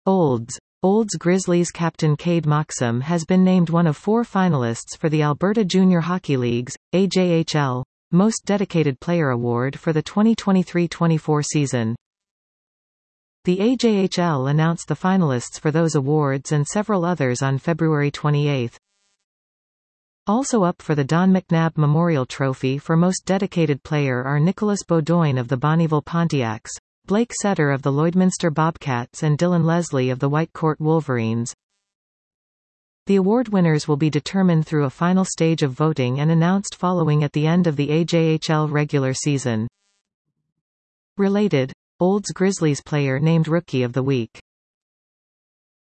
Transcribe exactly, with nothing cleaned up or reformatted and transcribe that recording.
Olds. Olds Grizzlies captain Cade Moxham has been named one of four finalists for the Alberta Junior Hockey League's A J H L Most Dedicated Player Award for the twenty twenty-three twenty-four season. The A J H L announced the finalists for those awards and several others on February twenty-eighth. Also up for the Don McNabb Memorial Trophy for Most Dedicated Player are Nicholas Beaudoin of the Bonnyville Pontiacs, Blake Setter of the Lloydminster Bobcats and Dylan Leslie of the Whitecourt Wolverines. The award winners will be determined through a final stage of voting and announced following at the end of the A J H L regular season. Related. Olds Grizzlies player named Rookie of the Week.